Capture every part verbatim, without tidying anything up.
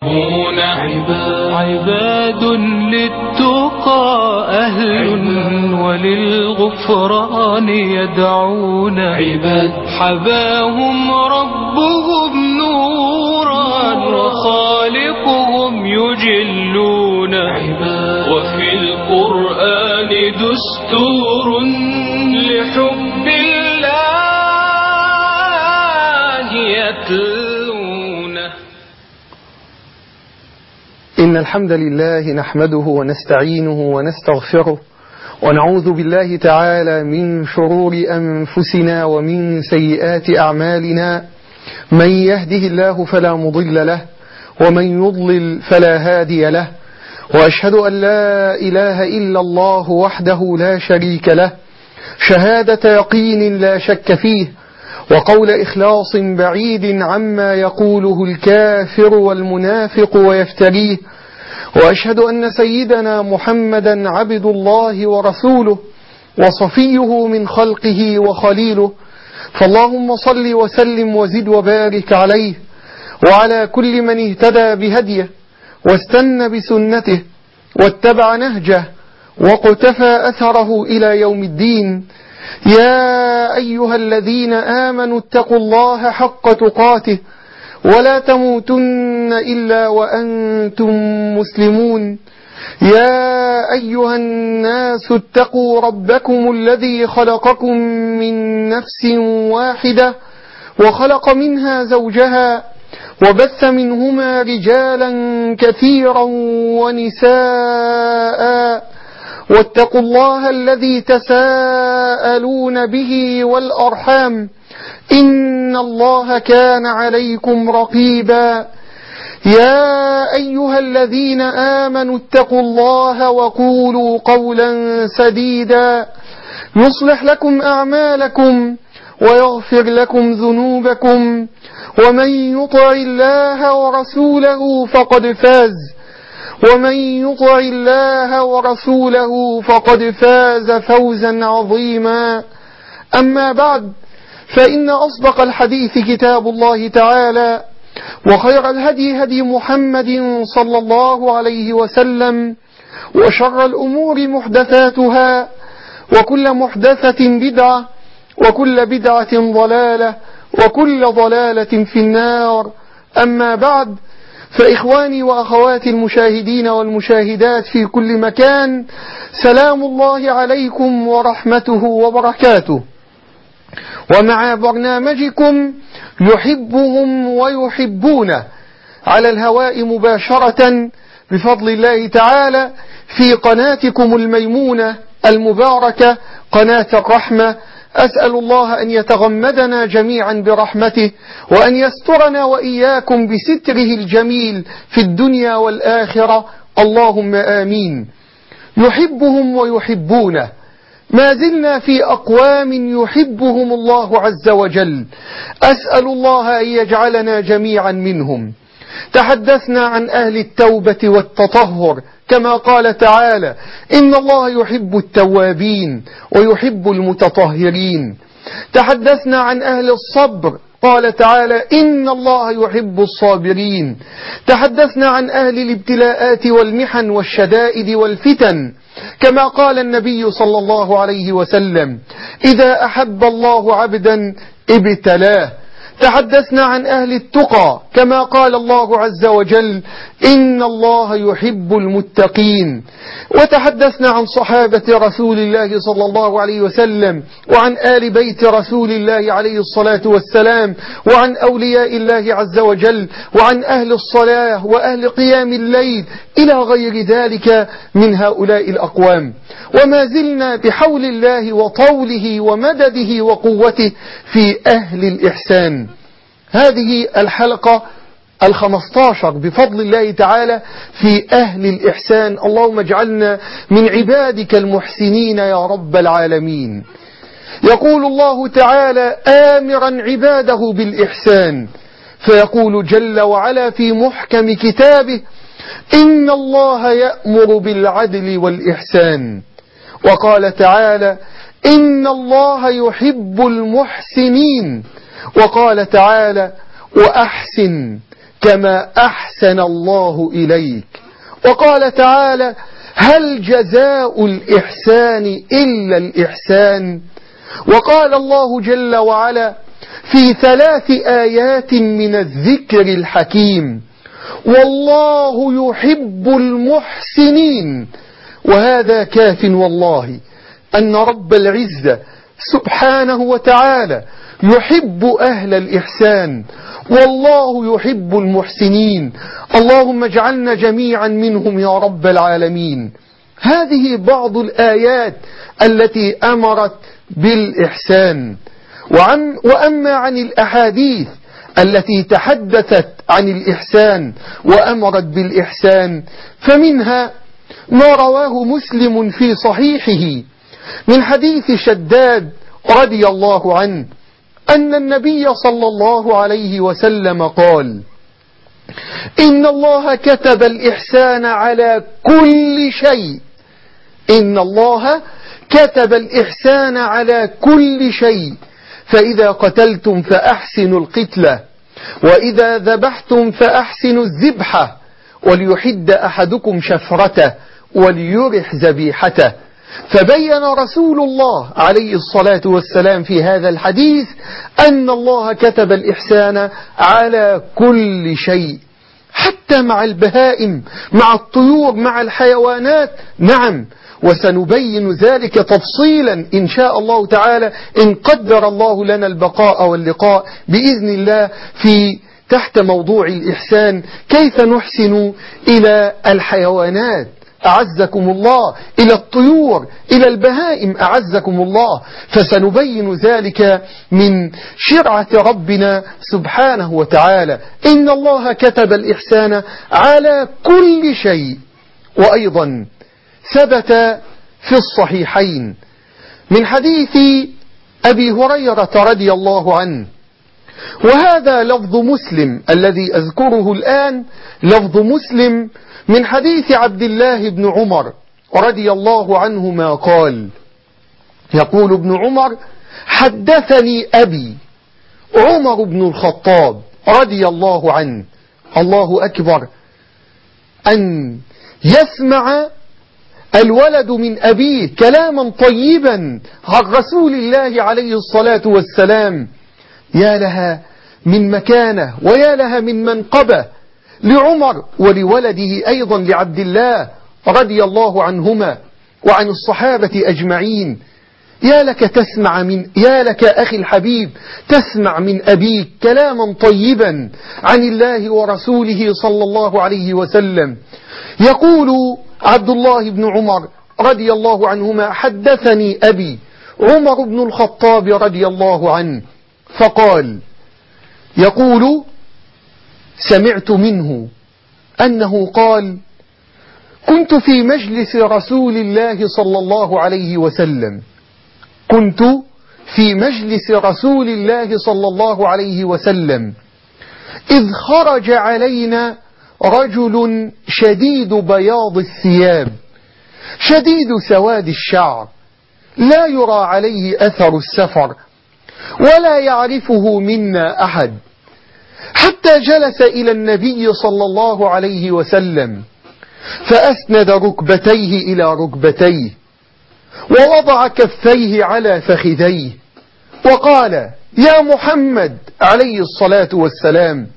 عباد للتقى أهل وللغفران يدعون عباد حباهم ربهم نورا وخالقهم يجلون عباد وفي القرآن دستور لحب الله يتلونه. إن الحمد لله نحمده ونستعينه ونستغفره ونعوذ بالله تعالى من شرور أنفسنا ومن سيئات أعمالنا. من يهده الله فلا مضل له ومن يضلل فلا هادي له، وأشهد أن لا إله إلا الله وحده لا شريك له شهادة يقين لا شك فيه، وقول إخلاص بعيد عما يقوله الكافر والمنافق ويفتريه. وأشهد أن سيدنا محمدا عبد الله ورسوله وصفيه من خلقه وخليله، فاللهم صل وسلم وزد وبارك عليه وعلى كل من اهتدى بهديه واستنى بسنته واتبع نهجه وقتفى أثره إلى يوم الدين. يا أيها الذين آمنوا اتقوا الله حق تقاته ولا تموتن إلا وأنتم مسلمون. يا أيها الناس اتقوا ربكم الذي خلقكم من نفس واحدة وخلق منها زوجها وبث منهما رجالا كثيرا ونساء، واتقوا الله الذي تساءلون به والأرحام إن الله كان عليكم رقيبا. يا أيها الذين آمنوا اتقوا الله وقولوا قولا سديدا يصلح لكم أعمالكم ويغفر لكم ذنوبكم، ومن يطع الله ورسوله فقد فاز ومن يطع الله ورسوله فقد فاز فوزا عظيما. أما بعد، فإن أصدق الحديث كتاب الله تعالى، وخير الهدي هدي محمد صلى الله عليه وسلم، وشر الأمور محدثاتها، وكل محدثة بدعة، وكل بدعة ضلالة، وكل ضلالة في النار. أما بعد، فإخواني وأخواتي المشاهدين والمشاهدات في كل مكان، سلام الله عليكم ورحمته وبركاته. ومع برنامجكم يحبهم ويحبونه على الهواء مباشرة بفضل الله تعالى في قناتكم الميمونة المباركة، قناة الرحمة. أسأل الله أن يتغمدنا جميعا برحمته، وأن يسترنا وإياكم بستره الجميل في الدنيا والآخرة، اللهم آمين. يحبهم ويحبونه، ما زلنا في أقوام يحبهم الله عز وجل، أسأل الله أن يجعلنا جميعا منهم. تحدثنا عن أهل التوبة والتطهر كما قال تعالى: إن الله يحب التوابين ويحب المتطهرين. تحدثنا عن أهل الصبر، قال تعالى: إن الله يحب الصابرين. تحدثنا عن أهل الابتلاءات والمحن والشدائد والفتن كما قال النبي صلى الله عليه وسلم: إذا أحب الله عبدا ابتلاه. تحدثنا عن أهل التقى كما قال الله عز وجل: إن الله يحب المتقين. وتحدثنا عن صحابة رسول الله صلى الله عليه وسلم، وعن آل بيت رسول الله عليه الصلاة والسلام، وعن أولياء الله عز وجل، وعن أهل الصلاة وأهل قيام الليل إلى غير ذلك من هؤلاء الأقوام. وما زلنا بحول الله وطوله ومدده وقوته في أهل الإحسان. هذه الحلقة الخمستاشر بفضل الله تعالى في أهل الإحسان. اللهم اجعلنا من عبادك المحسنين يا رب العالمين. يقول الله تعالى آمرا عباده بالإحسان، فيقول جل وعلا في محكم كتابه: إن الله يأمر بالعدل والإحسان. وقال تعالى: إن الله يحب المحسنين. وقال تعالى: وأحسن كما أحسن الله إليك. وقال تعالى: هل جزاء الإحسان إلا الإحسان؟ وقال الله جل وعلا في ثلاث آيات من الذكر الحكيم: والله يحب المحسنين. وهذا كاف والله أن رب العزة سبحانه وتعالى يحب أهل الإحسان، والله يحب المحسنين. اللهم اجعلنا جميعا منهم يا رب العالمين. هذه بعض الآيات التي أمرت بالإحسان. وعن وأما عن الأحاديث التي تحدثت عن الإحسان وأمرت بالإحسان فمنها ما رواه مسلم في صحيحه من حديث شداد رضي الله عنه أن النبي صلى الله عليه وسلم قال: إن الله كتب الإحسان على كل شيء. إن الله كتب الإحسان على كل شيء، فإذا قتلتم فأحسنوا القتلة، وإذا ذبحتم فأحسنوا الذبحة، وليحد أحدكم شفرته وليرح ذبيحته. فبين رسول الله عليه الصلاة والسلام في هذا الحديث أن الله كتب الإحسان على كل شيء، حتى مع البهائم، مع الطيور، مع الحيوانات. نعم، وسنبين ذلك تفصيلا إن شاء الله تعالى إن قدر الله لنا البقاء واللقاء بإذن الله في تحت موضوع الإحسان، كيف نحسن إلى الحيوانات أعزكم الله، إلى الطيور، إلى البهائم أعزكم الله. فسنبين ذلك من شرعة ربنا سبحانه وتعالى. إن الله كتب الإحسان على كل شيء. وأيضا ثبت في الصحيحين من حديث أبي هريرة رضي الله عنه، وهذا لفظ مسلم الذي أذكره الآن، لفظ مسلم من حديث عبد الله بن عمر رضي الله عنهما قال: يقول ابن عمر: حدثني أبي عمر بن الخطاب رضي الله عنه. الله أكبر أن يسمع الولد من أبيه كلاما طيبا عن رسول الله عليه الصلاة والسلام. يا لها من مكانة ويا لها من منقبة لعمر ولولده أيضا لعبد الله رضي الله عنهما وعن الصحابة أجمعين. يا لك تسمع من يا لك أخي الحبيب تسمع من أبيك كلاما طيبا عن الله ورسوله صلى الله عليه وسلم. يقول عبد الله بن عمر رضي الله عنهما: حدثني أبي عمر بن الخطاب رضي الله عنه فقال، يقول: سمعت منه أنه قال: كنت في مجلس رسول الله صلى الله عليه وسلم كنت في مجلس رسول الله صلى الله عليه وسلم إذ خرج علينا رجل شديد بياض الثياب شديد سواد الشعر، لا يرى عليه أثر السفر ولا يعرفه منا أحد، حتى جلس إلى النبي صلى الله عليه وسلم فأسند ركبتيه إلى ركبتيه ووضع كفيه على فخذيه وقال: يا محمد عليه الصلاة والسلام،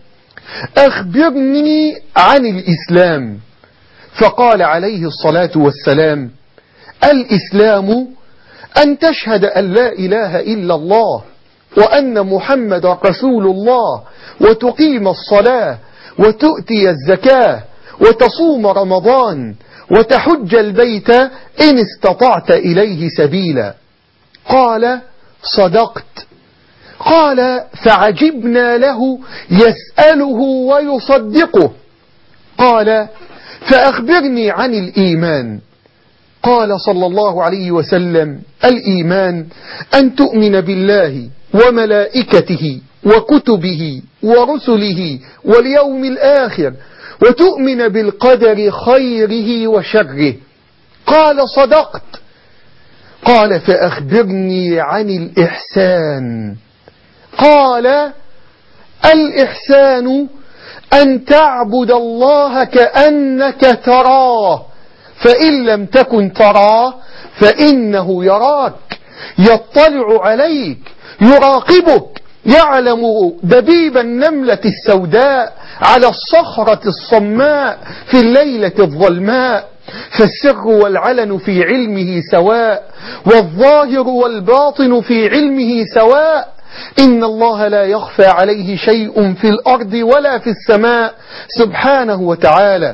أخبرني عن الإسلام. فقال عليه الصلاة والسلام: الإسلام أن تشهد أن لا إله إلا الله وأن محمد رسول الله، وتقيم الصلاة، وتؤتي الزكاة، وتصوم رمضان، وتحج البيت إن استطعت إليه سبيلا. قال: صدقت. قال: فعجبنا له يسأله ويصدقه. قال: فأخبرني عن الإيمان. قال صلى الله عليه وسلم: الإيمان أن تؤمن بالله وملائكته وكتبه ورسله واليوم الآخر، وتؤمن بالقدر خيره وشره. قال: صدقت. قال: فأخبرني عن الإحسان. قال: الإحسان أن تعبد الله كأنك تراه، فإن لم تكن تراه فإنه يراك، يطلع عليك، يراقبك، يعلم دبيب النملة السوداء على الصخرة الصماء في الليلة الظلماء. فالسر والعلن في علمه سواء، والظاهر والباطن في علمه سواء. إن الله لا يخفى عليه شيء في الأرض ولا في السماء سبحانه وتعالى.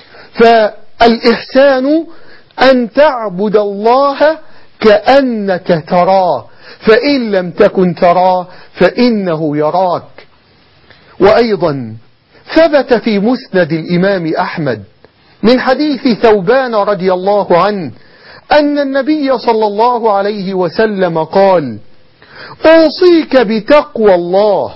فالإحسان أن تعبد الله كأنك تراه، فإن لم تكن تراه فإنه يراك. وأيضا ثبت في مسند الإمام أحمد من حديث ثوبان رضي الله عنه أن النبي صلى الله عليه وسلم قال: أوصيك بتقوى الله،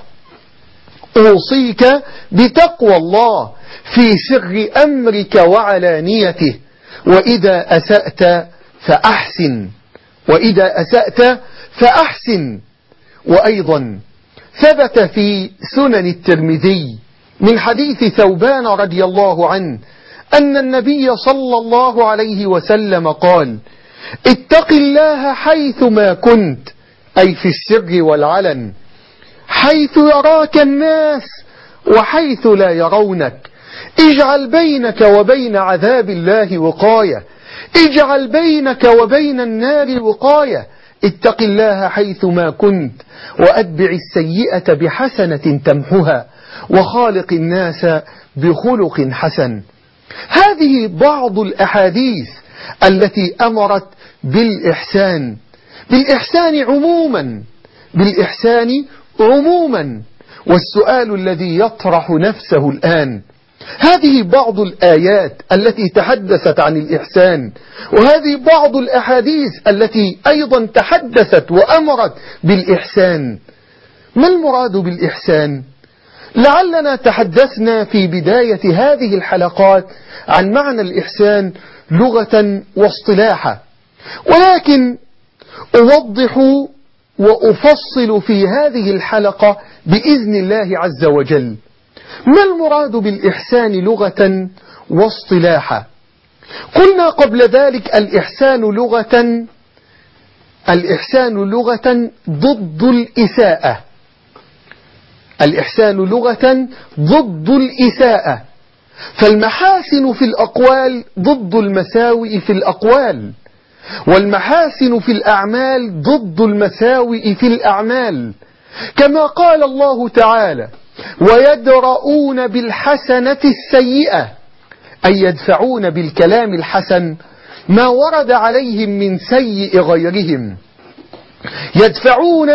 أوصيك بتقوى الله في سر أمرك وعلانيته، وإذا أسأت فأحسن، وإذا أسأت فأحسن. وأيضا ثبت في سنن الترمذي من حديث ثوبان رضي الله عنه أن النبي صلى الله عليه وسلم قال: اتق الله حيث ما كنت، أي في السر والعلن، حيث يراك الناس وحيث لا يرونك. اجعل بينك وبين عذاب الله وقاية، اجعل بينك وبين النار وقاية. اتق الله حيث ما كنت، وأتبع السيئة بحسنة تمحها، وخالق الناس بخلق حسن. هذه بعض الأحاديث التي أمرت بالإحسان، بالإحسان عموما، بالإحسان عموما. والسؤال الذي يطرح نفسه الآن: هذه بعض الآيات التي تحدثت عن الإحسان، وهذه بعض الأحاديث التي أيضا تحدثت وأمرت بالإحسان. ما المراد بالإحسان؟ لعلنا تحدثنا في بداية هذه الحلقات عن معنى الإحسان لغة واصطلاحا، ولكن أوضح وأفصل في هذه الحلقة بإذن الله عز وجل ما المراد بالإحسان لغة واصطلاحا. قلنا قبل ذلك الإحسان لغة، الإحسان لغة ضد الإساءة، الإحسان لغة ضد الإساءة. فالمحاسن في الأقوال ضد المساوئ في الأقوال، والمحاسن في الأعمال ضد المساوئ في الأعمال، كما قال الله تعالى: ويدرؤون بالحسنة السيئة، أي يدفعون بالكلام الحسن ما ورد عليهم من سيء غيرهم، يدفعون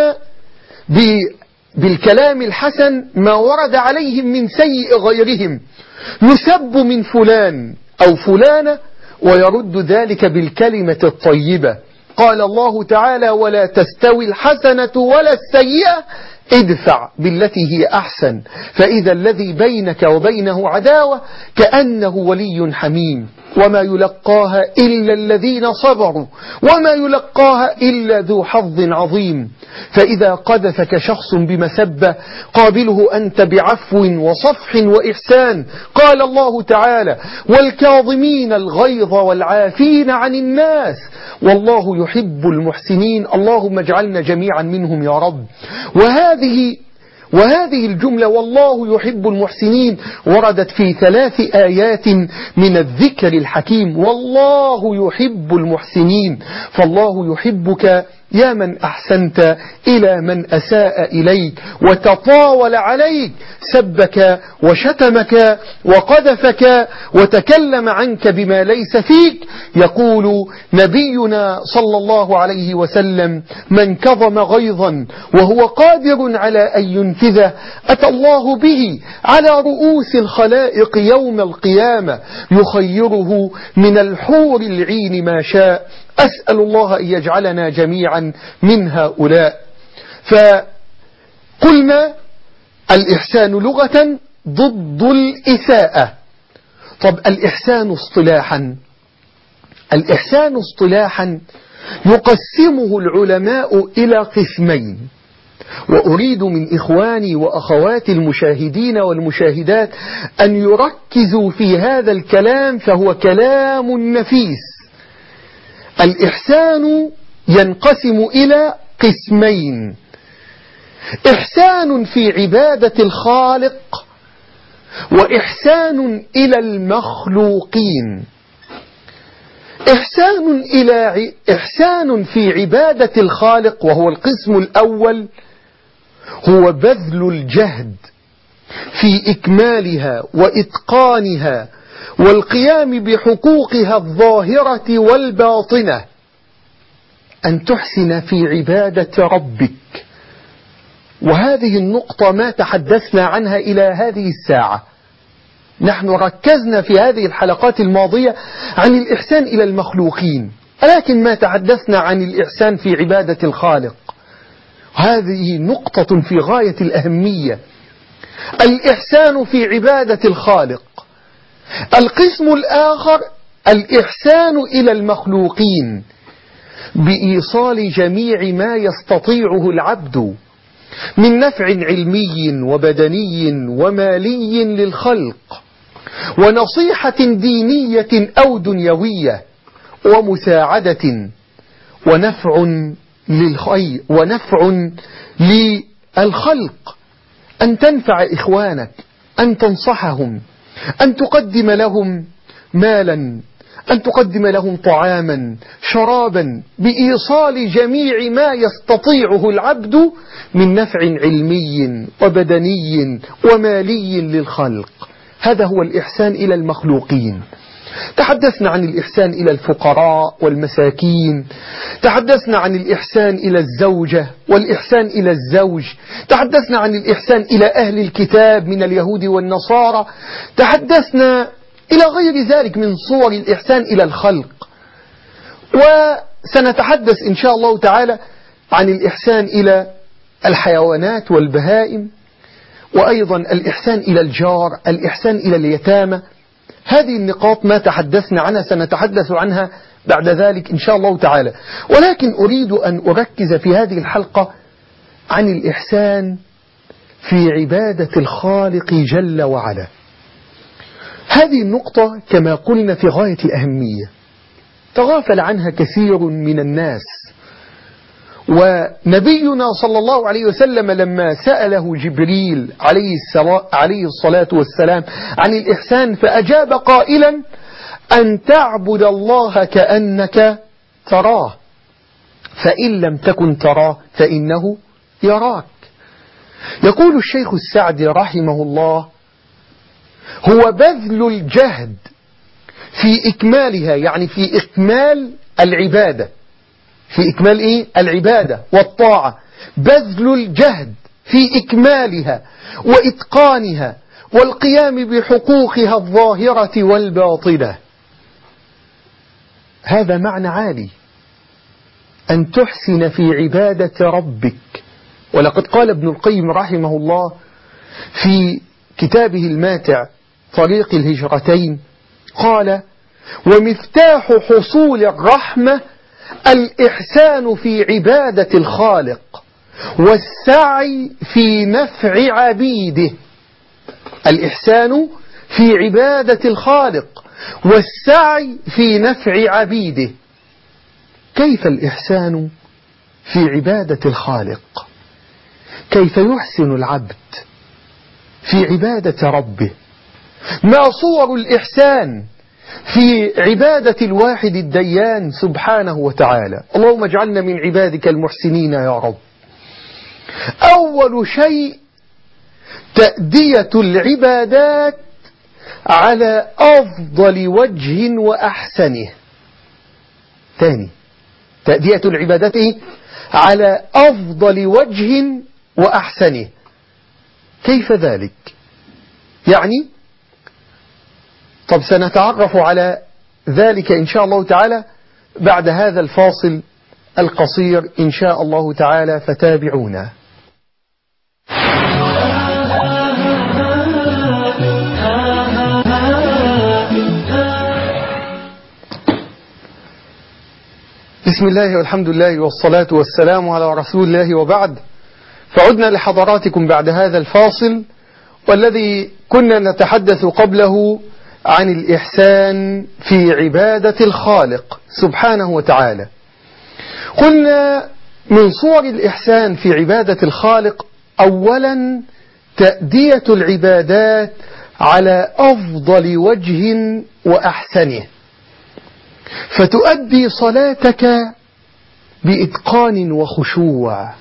بالكلام الحسن ما ورد عليهم من سيء غيرهم. يسب من فلان أو فلانة ويرد ذلك بالكلمة الطيبة. قال الله تعالى: ولا تستوي الحسنة ولا السيئة، ادفع بالتي هي أحسن، فإذا الذي بينك وبينه عداوة كأنه ولي حميم. وما يلقاها إلا الذين صبروا وما يلقاها إلا ذو حظ عظيم. فإذا قذفك شخص بمسبة قابله أنت بعفو وصفح وإحسان. قال الله تعالى: والكاظمين الغيظ والعافين عن الناس والله يحب المحسنين. اللهم اجعلنا جميعا منهم يا رب. وهذه وهذه الجملة والله يحب المحسنين وردت في ثلاث آيات من الذكر الحكيم. والله يحب المحسنين، فالله يحبك يا من أحسنت إلى من أساء إليك وتطاول عليك، سبك وشتمك وقذفك وتكلم عنك بما ليس فيك. يقول نبينا صلى الله عليه وسلم: من كظم غيظا وهو قادر على أن ينفذه أتى الله به على رؤوس الخلائق يوم القيامة يخيره من الحور العين ما شاء. أسأل الله أن يجعلنا جميعا من هؤلاء. فقلنا الإحسان لغة ضد الإساءة. طب الإحسان اصطلاحا، الإحسان اصطلاحا يقسمه العلماء إلى قسمين. وأريد من إخواني وأخواتي المشاهدين والمشاهدات أن يركزوا في هذا الكلام، فهو كلام نفيس. الإحسان ينقسم إلى قسمين: إحسان في عبادة الخالق، وإحسان إلى المخلوقين. إحسان إلى إحسان في عبادة الخالق، وهو القسم الأول، هو بذل الجهد في إكمالها وإتقانها والقيام بحقوقها الظاهرة والباطنة، أن تحسن في عبادة ربك. وهذه النقطة ما تحدثنا عنها إلى هذه الساعة. نحن ركزنا في هذه الحلقات الماضية عن الإحسان إلى المخلوقين، ولكن ما تحدثنا عن الإحسان في عبادة الخالق. هذه نقطة في غاية الأهمية. الإحسان في عبادة الخالق. القسم الآخر الإحسان إلى المخلوقين، بإيصال جميع ما يستطيعه العبد من نفع علمي وبدني ومالي للخلق، ونصيحة دينية أو دنيوية، ومساعدة ونفع للخير ونفع للخلق، أن تنفع إخوانك، أن تنصحهم، أن تقدم لهم مالا، أن تقدم لهم طعاما شرابا، بإيصال جميع ما يستطيعه العبد من نفع علمي وبدني ومالي للخلق. هذا هو الإحسان إلى المخلوقين. تحدثنا عن الإحسان إلى الفقراء والمساكين، تحدثنا عن الإحسان إلى الزوجة والإحسان إلى الزوج، تحدثنا عن الإحسان إلى أهل الكتاب من اليهود والنصارى، تحدثنا إلى غير ذلك من صور الإحسان إلى الخلق. وسنتحدث إن شاء الله تعالى عن الإحسان إلى الحيوانات والبهائم، وأيضا الإحسان إلى الجار، الإحسان إلى اليتامى. هذه النقاط ما تحدثنا عنها سنتحدث عنها بعد ذلك إن شاء الله تعالى، ولكن أريد أن أركز في هذه الحلقة عن الإحسان في عبادة الخالق جل وعلا. هذه النقطة كما قلنا في غاية الأهمية، تغافل عنها كثير من الناس. ونبينا صلى الله عليه وسلم لما سأله جبريل عليه الصلاة والسلام عن الإحسان، فأجاب قائلا: أن تعبد الله كأنك تراه، فإن لم تكن تراه فإنه يراك. يقول الشيخ السعدي رحمه الله: هو بذل الجهد في إكمالها، يعني في إكمال العبادة، في إكمال إيه؟ العبادة والطاعة، بذل الجهد في إكمالها وإتقانها والقيام بحقوقها الظاهرة والباطنة. هذا معنى عالي، أن تحسن في عبادة ربك. ولقد قال ابن القيم رحمه الله في كتابه الماتع طريق الهجرتين، قال: ومفتاح حصول الرحمة الإحسان في عبادة الخالق والسعي في نفع عبيده. الإحسان في عبادة الخالق والسعي في نفع عبيده. كيف الإحسان في عبادة الخالق؟ كيف يحسن العبد في عبادة ربه؟ ما صور الإحسان في عبادة الواحد الديان سبحانه وتعالى؟ اللهم اجعلنا من عبادك المحسنين يا رب. أول شيء تأدية العبادات على أفضل وجه وأحسنه. ثاني، تأدية العبادات على أفضل وجه وأحسنه. كيف ذلك؟ يعني طب سنتعرف على ذلك إن شاء الله تعالى بعد هذا الفاصل القصير إن شاء الله تعالى، فتابعونا. بسم الله والحمد لله والصلاة والسلام على رسول الله، وبعد. فعدنا لحضراتكم بعد هذا الفاصل، والذي كنا نتحدث قبله عن الإحسان في عبادة الخالق سبحانه وتعالى. قلنا من صور الإحسان في عبادة الخالق أولا تأدية العبادات على أفضل وجه وأحسنه، فتؤدي صلاتك بإتقان وخشوع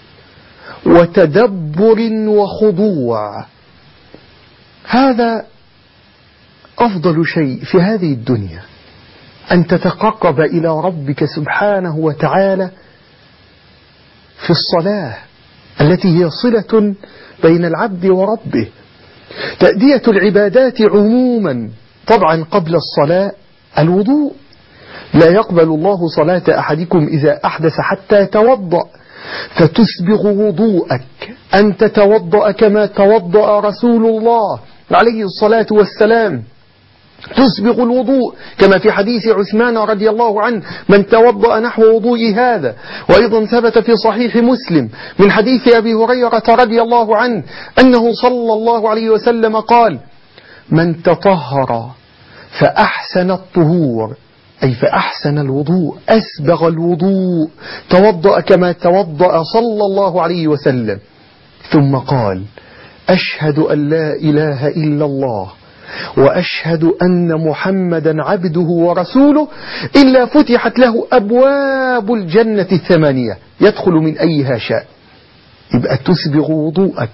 وتدبر وخضوع. هذا أفضل شيء في هذه الدنيا، أن تتقرب إلى ربك سبحانه وتعالى في الصلاة التي هي صلة بين العبد وربه. تأدية العبادات عموما، طبعا قبل الصلاة الوضوء، لا يقبل الله صلاة أحدكم إذا أحدث حتى يتوضأ، فتسبغ وضوءك، أن تتوضأ كما توضأ رسول الله عليه الصلاة والسلام، تسبغ الوضوء كما في حديث عثمان رضي الله عنه: من توضأ نحو وضوء هذا. وأيضا ثبت في صحيح مسلم من حديث أبي هريرة رضي الله عنه أنه صلى الله عليه وسلم قال: من تطهر فأحسن الطهور، أي فأحسن الوضوء، أسبغ الوضوء، توضأ كما توضأ صلى الله عليه وسلم، ثم قال: أشهد أن لا إله إلا الله وأشهد أن محمدا عبده ورسوله، إلا فتحت له أبواب الجنة الثمانية يدخل من أيها شاء. يبقى تسبغ وضوءك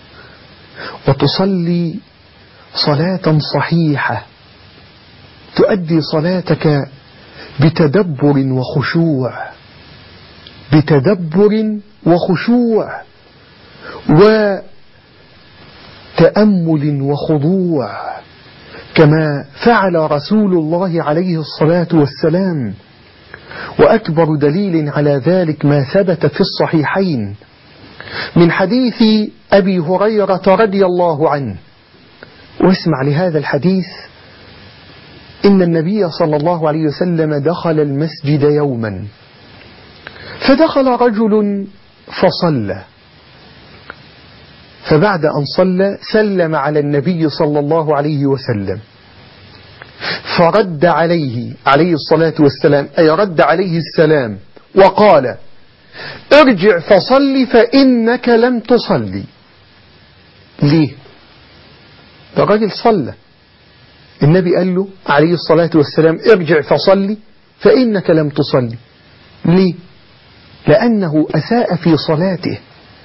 وتصلي صلاة صحيحة، تؤدي صلاتك بتدبر وخشوع، بتدبر وخشوع وتأمل وخضوع، كما فعل رسول الله عليه الصلاة والسلام. وأكبر دليل على ذلك ما ثبت في الصحيحين من حديث أبي هريرة رضي الله عنه. واسمع لهذا الحديث: إن النبي صلى الله عليه وسلم دخل المسجد يوما، فدخل رجل فصلى، فبعد أن صلى سلم على النبي صلى الله عليه وسلم، فرد عليه عليه الصلاة والسلام، أي رد عليه السلام، وقال: ارجع فصلي فإنك لم تصلي. ليه؟ ده الرجل صلى، النبي قال له عليه الصلاة والسلام: ارجع فصلي فإنك لم تصلي. ليه؟ لأنه أساء في صلاته،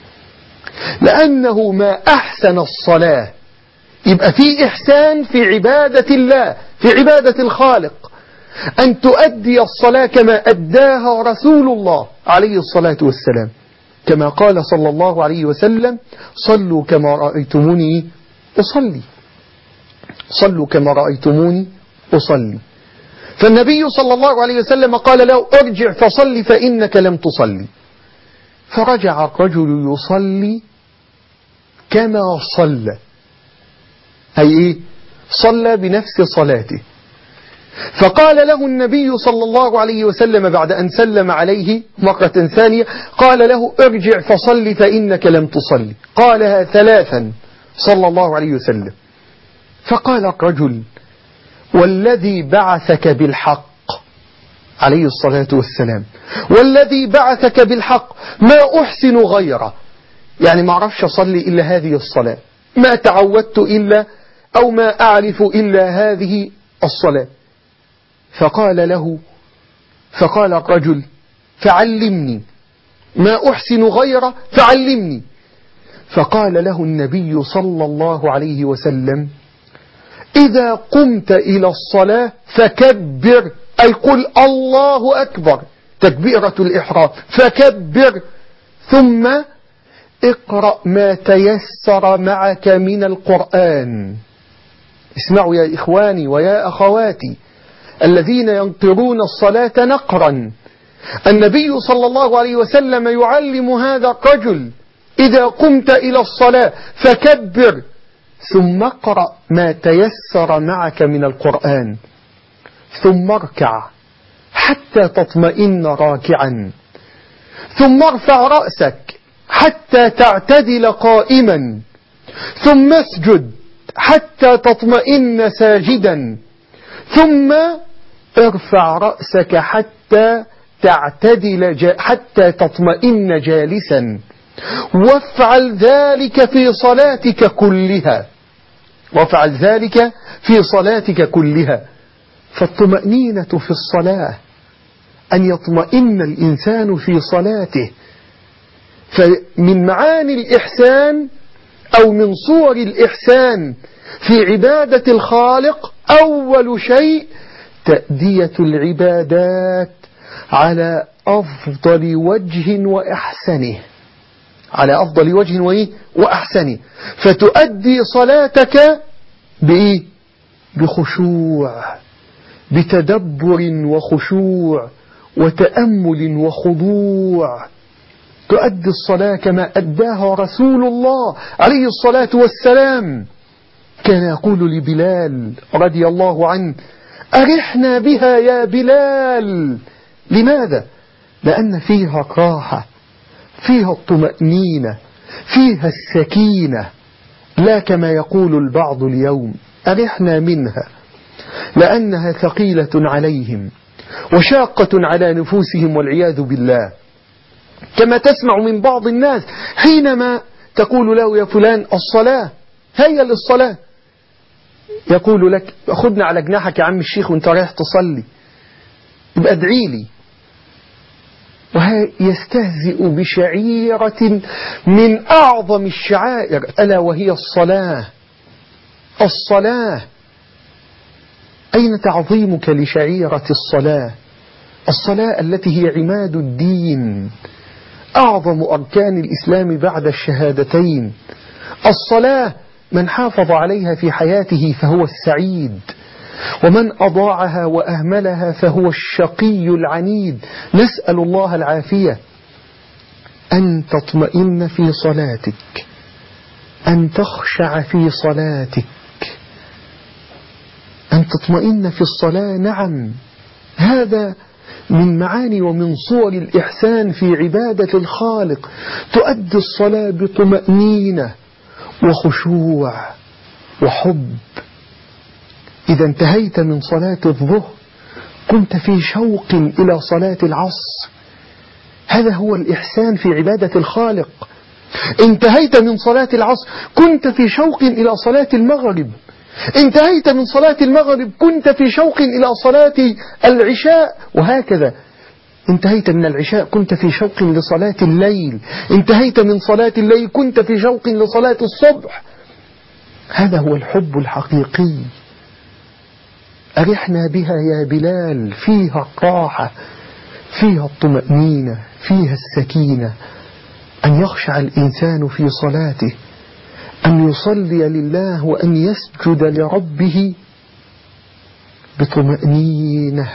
لأنه ما أحسن الصلاة. يبقى في إحسان في عبادة الله، في عبادة الخالق، أن تؤدي الصلاة كما أداها رسول الله عليه الصلاة والسلام، كما قال صلى الله عليه وسلم: صلوا كما رأيتموني أصلي، صلوا كما رأيتموني أصلي. فالنبي صلى الله عليه وسلم قال له: ارجع فصلي فإنك لم تصلي. فرجع الرجل يصلي كما صلى، أي إيه؟ صلى بنفس صلاته. فقال له النبي صلى الله عليه وسلم بعد أن سلم عليه مرة ثانية، قال له: ارجع فصلي فإنك لم تصلي. قالها ثلاثا صلى الله عليه وسلم. فقال الرجل: والذي بعثك بالحق، عليه الصلاة والسلام، والذي بعثك بالحق ما أحسن غيره، يعني ما أعرفش أصلي إلا هذه الصلاة، ما تعودت إلا أو ما أعرف إلا هذه الصلاة. فقال له فقال الرجل: فعلمني، ما أحسن غيره فعلمني. فقال له النبي صلى الله عليه وسلم: إذا قمت إلى الصلاة فكبر، أي قل الله أكبر، تكبيرة الإحرام، فكبر، ثم اقرأ ما تيسر معك من القرآن. اسمعوا يا إخواني ويا أخواتي الذين ينقرون الصلاة نقرا، النبي صلى الله عليه وسلم يعلم هذا الرجل: إذا قمت إلى الصلاة فكبر، ثم اقرأ ما تيسر معك من القرآن، ثم اركع حتى تطمئن راكعا، ثم ارفع رأسك حتى تعتدل قائما، ثم اسجد حتى تطمئن ساجدا، ثم ارفع رأسك حتى تعتدل حتى تطمئن جالسا، وافعل ذلك في صلاتك كلها، وافعل ذلك في صلاتك كلها. فالطمأنينة في الصلاة أن يطمئن الإنسان في صلاته. فمن معاني الإحسان أو من صور الإحسان في عبادة الخالق أول شيء تأدية العبادات على أفضل وجه وأحسنه، على أفضل وجه وأحسنه. فتؤدي صلاتك بإيه؟ بخشوع، بتدبر وخشوع وتأمل وخضوع. تؤدي الصلاة كما أداها رسول الله عليه الصلاة والسلام. كان يقول لبلال رضي الله عنه: أرحنا بها يا بلال. لماذا؟ لأن فيها راحة، فيها الطمأنينة، فيها السكينة، لا كما يقول البعض اليوم أرحنا منها، لأنها ثقيلة عليهم وشاقة على نفوسهم والعياذ بالله. كما تسمع من بعض الناس حينما تقول له: يا فلان الصلاة، هيا للصلاة، يقول لك: خدنا على جناحك يا عم الشيخ وانت رايح تصلي، يبقى ادعي لي. ويستهزئ بشعيرة من أعظم الشعائر، ألا وهي الصلاة. الصلاة، أين تعظيمك لشعيرة الصلاة؟ الصلاة التي هي عماد الدين، أعظم أركان الإسلام بعد الشهادتين. الصلاة من حافظ عليها في حياته فهو السعيد، ومن أضاعها وأهملها فهو الشقي العنيد. نسأل الله العافية. أن تطمئن في صلاتك، أن تخشع في صلاتك، أن تطمئن في الصلاة. نعم، هذا من معاني ومن صور الإحسان في عبادة الخالق. تؤدي الصلاة بطمأنينة وخشوع وحب. إذا انتهيت من صلاة الظهر كنت في شوق إلى صلاة العصر. هذا هو الإحسان في عبادة الخالق. انتهيت من صلاة العصر كنت في شوق إلى صلاة المغرب. انتهيت من صلاة المغرب كنت في شوق إلى صلاة العشاء، وهكذا. انتهيت من العشاء كنت في شوق لصلاة الليل. انتهيت من صلاة الليل كنت في شوق لصلاة الصبح. هذا هو الحب الحقيقي. أرحنا بها يا بلال. فيها الراحة، فيها الطمأنينة، فيها السكينة. أن يخشع الإنسان في صلاته، أن يصلي لله وأن يسجد لربه بطمأنينة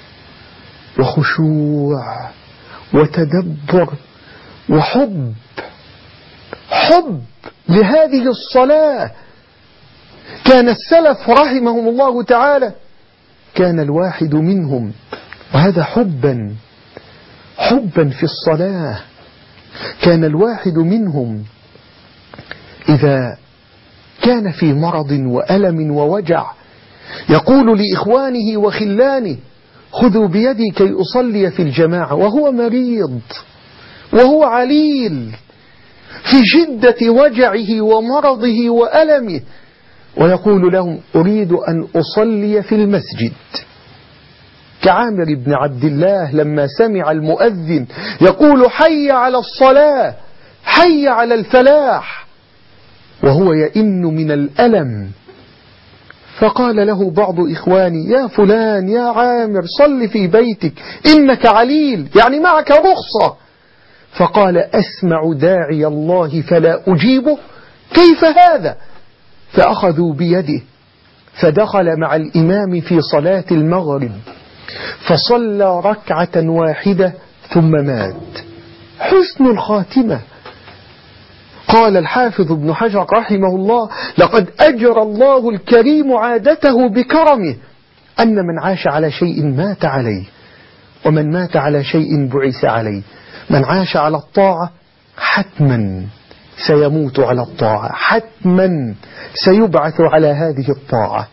وخشوع وتدبر وحب. حب لهذه الصلاة. كان السلف رحمهم الله تعالى، كان الواحد منهم، وهذا حبا حبا في الصلاة، كان الواحد منهم إذا كان في مرض وألم ووجع يقول لإخوانه وخلانه: خذوا بيدي كي أصلي في الجماعة، وهو مريض وهو عليل في شدة وجعه ومرضه وألمه، ويقول لهم: أريد أن أصلي في المسجد. كعامر بن عبد الله لما سمع المؤذن يقول: حي على الصلاة، حي على الفلاح، وهو يئن من الألم، فقال له بعض إخواني: يا فلان يا عامر صل في بيتك إنك عليل، يعني معك رخصة. فقال: أسمع داعي الله فلا أجيبه، كيف هذا؟ فأخذوا بيده فدخل مع الإمام في صلاة المغرب فصلى ركعة واحدة ثم مات. حسن الخاتمة. قال الحافظ ابن حجر رحمه الله: لقد أجرى الله الكريم عادته بكرمه أن من عاش على شيء مات عليه، ومن مات على شيء بعث عليه. من عاش على الطاعة حتما سيموت على الطاعة، حتما سيبعث على هذه الطاعة.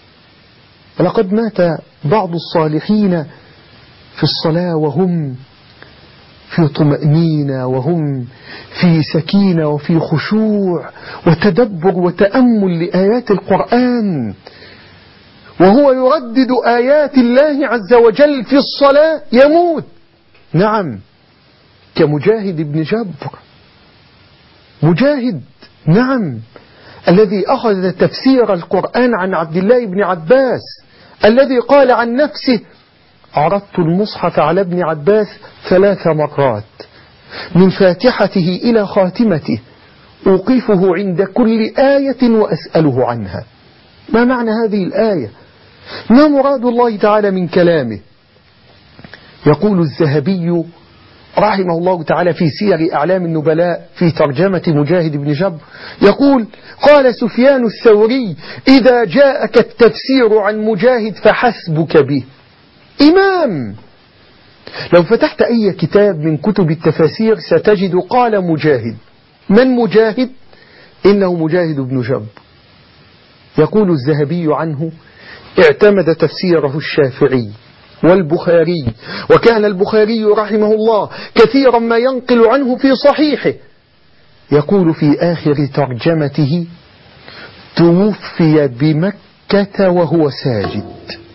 ولقد مات بعض الصالحين في الصلاة وهم في طمأنينة، وهم في سكينة وفي خشوع وتدبر وتأمل لآيات القرآن، وهو يردد آيات الله عز وجل في الصلاة يموت. نعم، كمجاهد بن جبر، مجاهد نعم الذي أخذ تفسير القرآن عن عبد الله بن عباس، الذي قال عن نفسه: عرضت المصحف على ابن عباس ثلاث مرات من فاتحته إلى خاتمته، أوقفه عند كل آية وأسأله عنها. ما معنى هذه الآية؟ ما مراد الله تعالى من كلامه؟ يقول الذهبي رحمه الله تعالى في سير أعلام النبلاء في ترجمة مجاهد بن جبر، يقول: قال سفيان الثوري: إذا جاءك التفسير عن مجاهد فحسبك به. إمام، لو فتحت أي كتاب من كتب التفاسير ستجد قال مجاهد. من مجاهد؟ إنه مجاهد بن جبر. يقول الذهبي عنه: اعتمد تفسيره الشافعي والبخاري، وكان البخاري رحمه الله كثيرا ما ينقل عنه في صحيحه. يقول في آخر ترجمته: توفي بمكة وهو ساجد.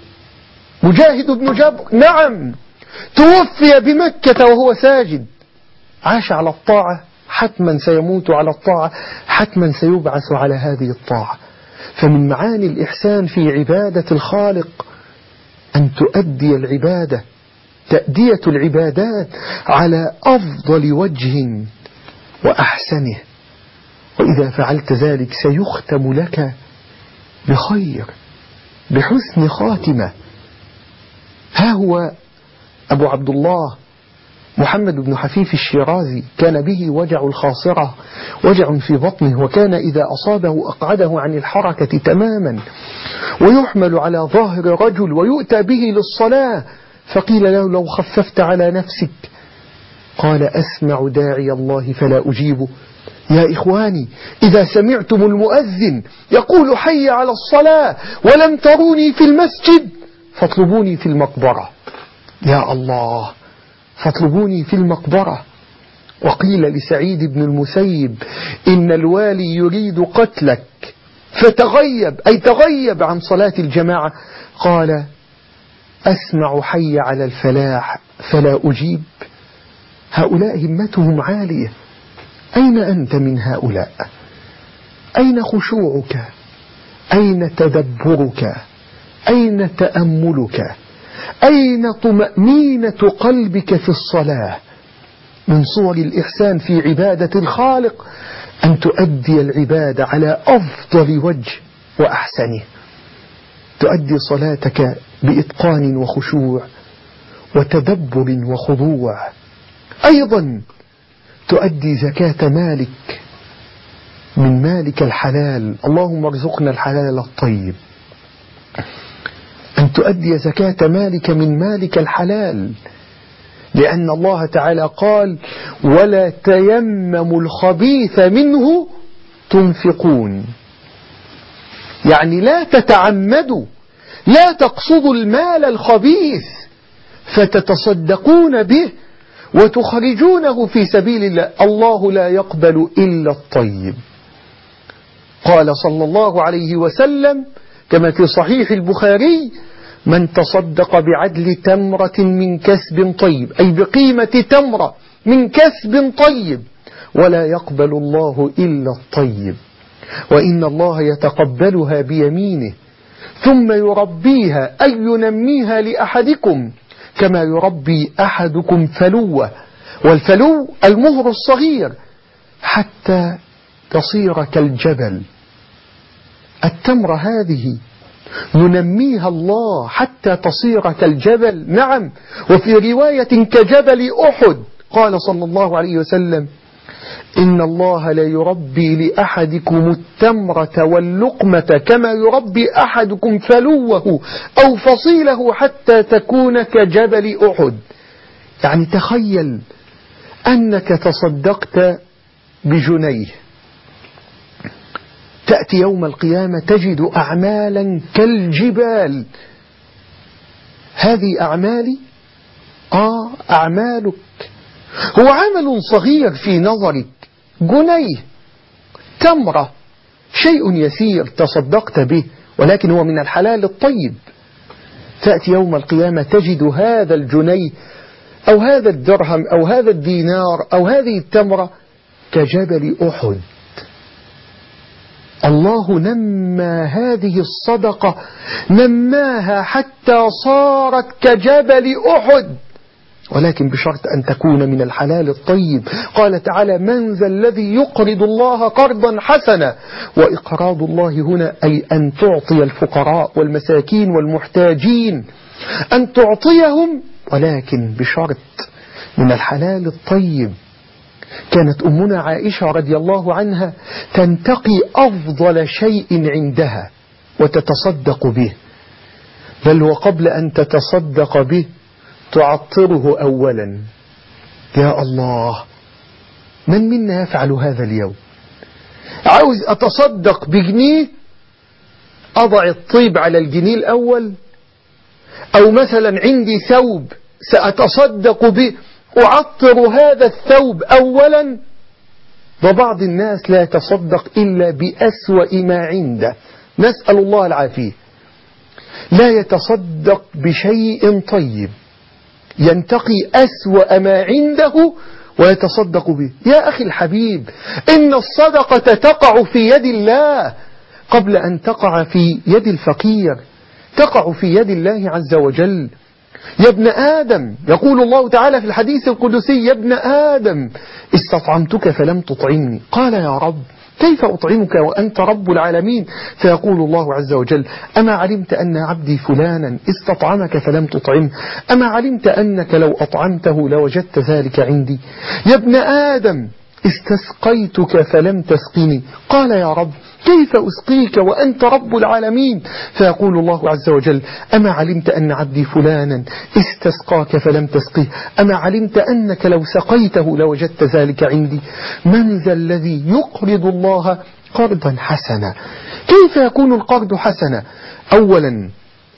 مجاهد بن جبر نعم توفي بمكة وهو ساجد، عاش على الطاعة، حتما سيموت على الطاعة، حتما سيبعث على هذه الطاعة. فمن معاني الإحسان في عبادة الخالق أن تؤدي العبادة، تأدية العبادات على أفضل وجه وأحسنه، وإذا فعلت ذلك سيختم لك بخير، بحسن خاتمة. ها هو أبو عبد الله محمد بن حفيف الشيرازي كان به وجع الخاصرة، وجع في بطنه، وكان إذا أصابه أقعده عن الحركة تماما، ويحمل على ظاهر رجل ويؤتى به للصلاة، فقيل له: لو خففت على نفسك. قال: أسمع داعي الله فلا أجيبه. يا إخواني، إذا سمعتم المؤذن يقول حي على الصلاة ولم تروني في المسجد فاطلبوني في المقبرة. يا الله، فاطلبوني في المقبرة. وقيل لسعيد بن المسيب: إن الوالي يريد قتلك فتغيب، أي تغيب عن صلاة الجماعة. قال: أسمع حي على الفلاح فلا أجيب. هؤلاء همتهم عالية. أين أنت من هؤلاء؟ أين خشوعك؟ أين تدبرك؟ أين تأملك؟ أين طمأنينة قلبك في الصلاة؟ من صور الإحسان في عبادة الخالق أن تؤدي العبادة على أفضل وجه وأحسنه، تؤدي صلاتك بإتقان وخشوع وتدبر وخضوع. أيضا تؤدي زكاة مالك من مالك الحلال، اللهم ارزقنا الحلال الطيب. أن تؤدي زكاة مالك من مالك الحلال، لأن الله تعالى قال: ولا تيمموا الخبيث منه تنفقون. يعني لا تتعمدوا، لا تقصدوا المال الخبيث فتتصدقون به وتخرجونه في سبيل الله. الله لا يقبل إلا الطيب. قال صلى الله عليه وسلم كما في صحيح البخاري: من تصدق بعدل تمرة من كسب طيب، أي بقيمة تمرة من كسب طيب، ولا يقبل الله إلا الطيب، وإن الله يتقبلها بيمينه ثم يربيها، أي ينميها لأحدكم كما يربي أحدكم فلوة، والفلو المهر الصغير، حتى تصير كالجبل. التمرة هذه ينميها الله حتى تصير كالجبل. نعم، وفي رواية كجبل أحد. قال صلى الله عليه وسلم: إن الله لا يربي لأحدكم التمرة واللقمة كما يربي أحدكم فلوه أو فصيله حتى تكون كجبل أحد. يعني تخيل أنك تصدقت بجنيه، تأتي يوم القيامة تجد أعمالا كالجبال. هذه أعمالي؟ آه أعمالك. هو عمل صغير في نظرك، جنيه، تمرة، شيء يسير تصدقت به، ولكن هو من الحلال الطيب. تأتي يوم القيامة تجد هذا الجنيه أو هذا الدرهم أو هذا الدينار أو هذه التمرة كجبل أحد. الله نمى هذه الصدقة، نماها حتى صارت كجبل أحد، ولكن بشرط أن تكون من الحلال الطيب. قال تعالى: من ذا الذي يقرض الله قرضا حسنا. وإقراض الله هنا أي أن تعطي الفقراء والمساكين والمحتاجين، أن تعطيهم، ولكن بشرط من الحلال الطيب. كانت أمنا عائشة رضي الله عنها تنتقي أفضل شيء عندها وتتصدق به، بل وقبل أن تتصدق به تعطره أولا. يا الله، من منا يفعل هذا اليوم؟ عاوز أتصدق بجنيه، أضع الطيب على الجنيه الأول، أو مثلا عندي ثوب سأتصدق به أعطر هذا الثوب أولا. وبعض الناس لا يتصدق إلا بأسوأ ما عنده، نسأل الله العافية. لا يتصدق بشيء طيب، ينتقي أسوأ ما عنده ويتصدق به. يا أخي الحبيب، إن الصدقة تقع في يد الله قبل أن تقع في يد الفقير، تقع في يد الله عز وجل. يا ابن آدم، يقول الله تعالى في الحديث القدسي: يا ابن آدم استطعمتك فلم تطعمني. قال: يا رب، كيف أطعمك وأنت رب العالمين؟ فيقول الله عز وجل: أما علمت أن عبدي فلانا استطعمك فلم تطعمه؟ أما علمت أنك لو أطعمته لوجدت ذلك عندي؟ يا ابن آدم استسقيتك فلم تسقني. قال: يا رب، كيف أسقيك وأنت رب العالمين؟ فيقول الله عز وجل: أما علمت أن عبدي فلانا استسقاك فلم تسقيه؟ أما علمت أنك لو سقيته لوجدت ذلك عندي؟ من ذا الذي يقرض الله قرضا حسنا؟ كيف يكون القرض حسنا؟ أولا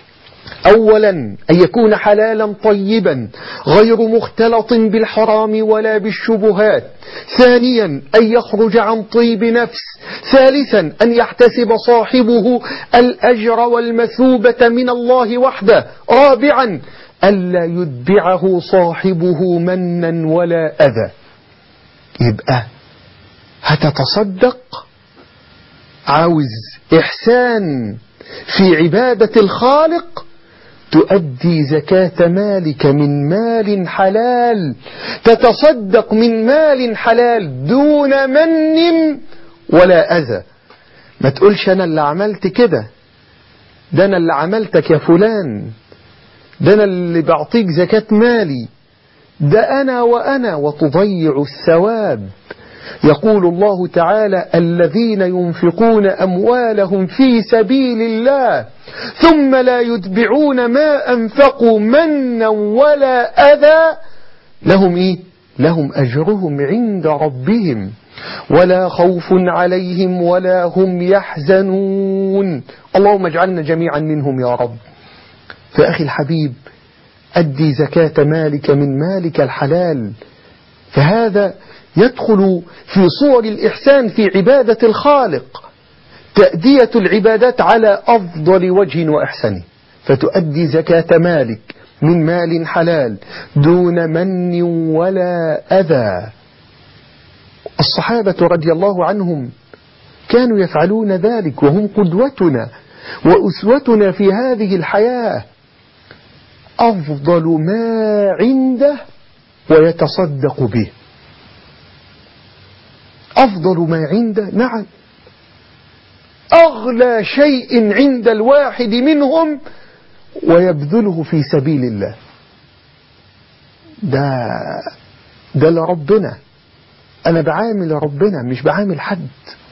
أولا أن يكون حلالا طيبا غير مختلط بالحرام ولا بالشبهات. ثانيا أن يخرج عن طيب نفس. ثالثا أن يحتسب صاحبه الأجر والمثوبة من الله وحده. رابعا ألا يتبعه صاحبه منا ولا أذى. يبقى هتتصدق، عاوز إحسان في عبادة الخالق، تؤدي زكاة مالك من مال حلال، تتصدق من مال حلال دون من ولا أذى. ما تقولش أنا اللي عملت كده، ده أنا اللي عملتك يا فلان، ده أنا اللي بعطيك زكاة مالي، ده أنا وأنا، وتضيع الثواب. يقول الله تعالى: الذين ينفقون أموالهم في سبيل الله ثم لا يتبعون ما أنفقوا منا ولا أذى لهم إيه؟ لهم أجرهم عند ربهم ولا خوف عليهم ولا هم يحزنون. اللهم اجعلنا جميعا منهم يا رب. فأخي الحبيب، أدي زكاة مالك من مالك الحلال، فهذا يدخل في صور الإحسان في عبادة الخالق، تأدية العبادات على أفضل وجه وأحسن. فتؤدي زكاة مالك من مال حلال دون من ولا أذى. الصحابة رضي الله عنهم كانوا يفعلون ذلك، وهم قدوتنا وأسوتنا في هذه الحياة. أفضل ما عنده ويتصدق به، أفضل ما عنده، نعم، أغلى شيء عند الواحد منهم ويبذله في سبيل الله. ده ده لربنا، أنا بعامل ربنا مش بعامل حد.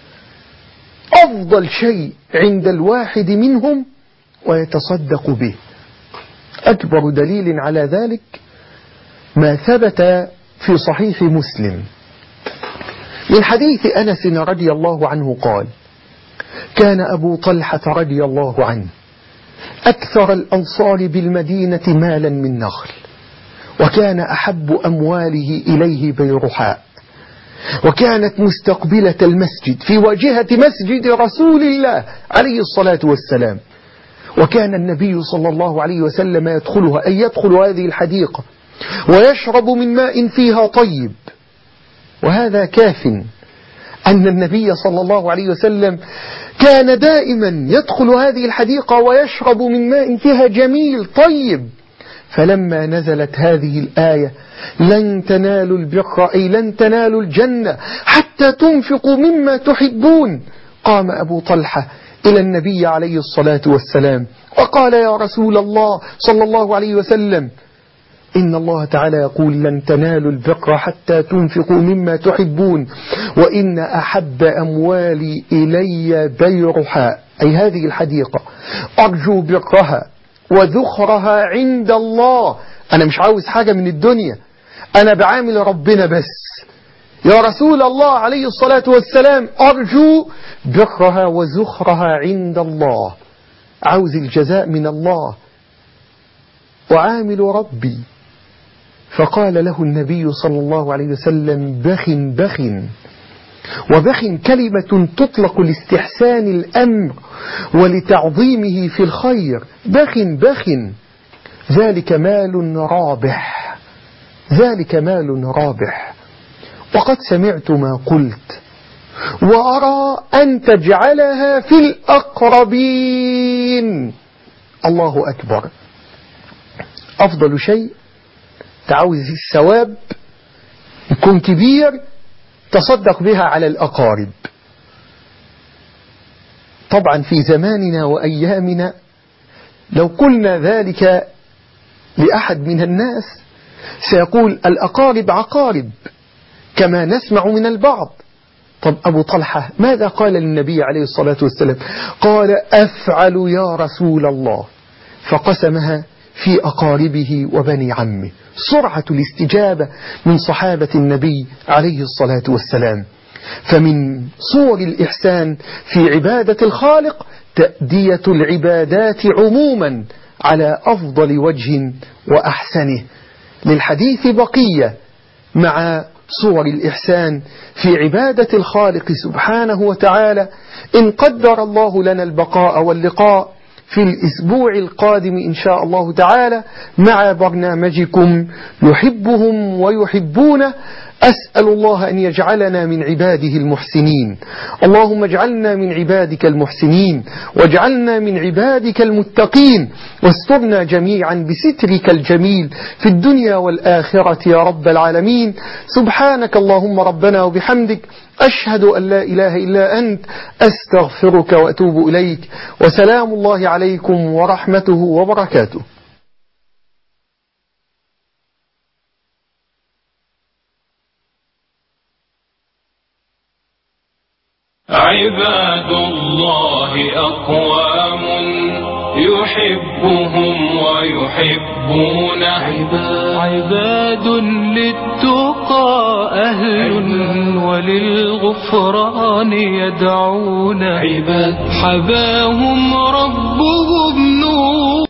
أفضل شيء عند الواحد منهم ويتصدق به. أكبر دليل على ذلك ما ثبت في صحيح مسلم من حديث أنس رضي الله عنه قال: كان أبو طلحة رضي الله عنه أكثر الأنصار بالمدينة مالا من نخل، وكان أحب أمواله إليه بيرحاء، وكانت مستقبلة المسجد في واجهة مسجد رسول الله عليه الصلاة والسلام، وكان النبي صلى الله عليه وسلم يدخلها أي يدخل هذه الحديقة ويشرب من ماء فيها طيب. وهذا كاف أن النبي صلى الله عليه وسلم كان دائما يدخل هذه الحديقة ويشرب من ماء فيها جميل طيب. فلما نزلت هذه الآية: لن تنالوا البر أي لن تنالوا الجنة حتى تنفقوا مما تحبون، قام أبو طلحة إلى النبي عليه الصلاة والسلام وقال: يا رسول الله صلى الله عليه وسلم، إن الله تعالى يقول: لن تنالوا البر حتى تنفقوا مما تحبون، وإن أحب أموالي إلي بيرحاء أي هذه الحديقة، أرجو برها وذخرها عند الله. أنا مش عاوز حاجة من الدنيا، أنا بعامل ربنا بس. يا رسول الله عليه الصلاة والسلام، أرجو برها وذخرها عند الله، عاوز الجزاء من الله وعامل ربي. فقال له النبي صلى الله عليه وسلم: بخ بخ. وبخ كلمة تطلق لاستحسان الأمر ولتعظيمه في الخير. بخ بخ، ذلك مال رابح، ذلك مال رابح. وقد سمعت ما قلت وأرى أن تجعلها في الأقربين. الله أكبر. أفضل شيء تعوز الثواب يكون كبير، تصدق بها على الأقارب. طبعا في زماننا وأيامنا لو قلنا ذلك لأحد من الناس سيقول: الأقارب عقارب، كما نسمع من البعض. طب أبو طلحة ماذا قال للنبي عليه الصلاة والسلام؟ قال: أفعل يا رسول الله، فقسمها في أقاربه وبني عمه. سرعة الاستجابة من صحابة النبي عليه الصلاة والسلام. فمن صور الإحسان في عبادة الخالق تأدية العبادات عموما على أفضل وجه وأحسنه. للحديث بقية مع صور الإحسان في عبادة الخالق سبحانه وتعالى، إن قدر الله لنا البقاء واللقاء في الأسبوع القادم إن شاء الله تعالى مع برنامجكم يحبهم ويحبونه. أسأل الله أن يجعلنا من عباده المحسنين. اللهم اجعلنا من عبادك المحسنين، واجعلنا من عبادك المتقين، واسترنا جميعا بسترك الجميل في الدنيا والآخرة يا رب العالمين. سبحانك اللهم ربنا وبحمدك، أشهد أن لا إله إلا أنت، أستغفرك وأتوب إليك، وسلام الله عليكم ورحمته وبركاته. عباد الله أقوام يحبهم ويحبون، عباد للتقى أهل وللغفران يدعون، حباهم ربهم نور.